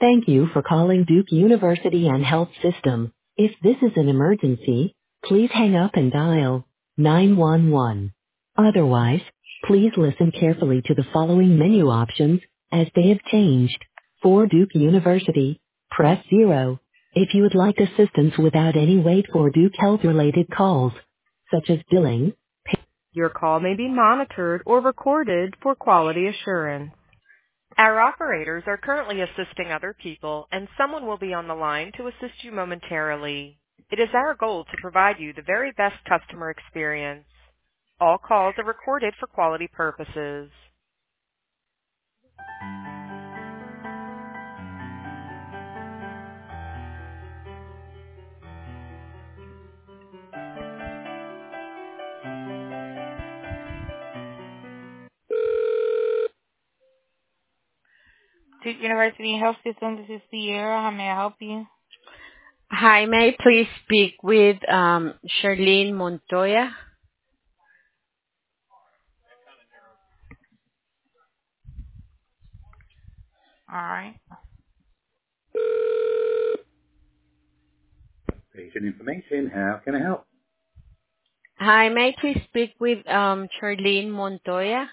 Thank you for calling Duke University and Health System. If this is an emergency, please hang up and dial 911. Otherwise, please listen carefully to the following menu options as they have changed. For Duke University, press 0. If you would like assistance without any wait for Duke Health-related calls, such as billing. Your call may be monitored or recorded for quality assurance. Our operators are currently assisting other people, and someone will be on the line to assist you momentarily. It is our goal to provide you the very best customer experience. All calls are recorded for quality purposes. Duke University Health System, this is Sierra. How may I help you? Hi, may I please speak with Charlene Montoya? All right. Patient information, how can I help? Hi, may I please speak with Charlene Montoya?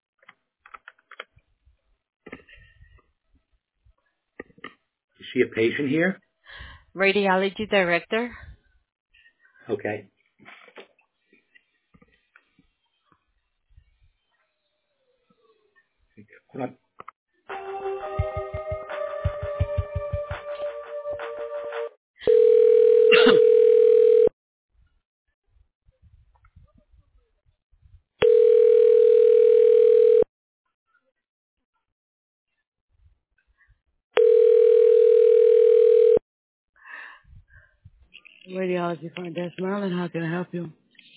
Is she a patient here? Radiology Director? Okay. Hold on. Radiology front desk, Maryland, how can I help you?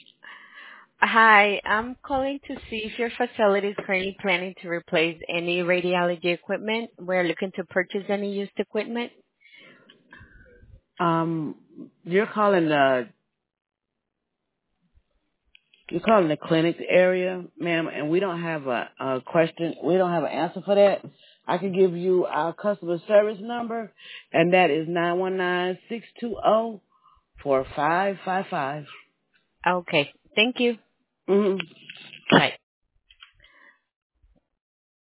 Hi, I'm calling to see if your facility is currently planning to replace any radiology equipment. We're looking to purchase any used equipment. You're calling the clinic area, ma'am, and we don't have a question. We don't have an answer for that. I can give you our customer service number, and that is 919-620-4555. Okay, thank you. Mm-hmm. Bye.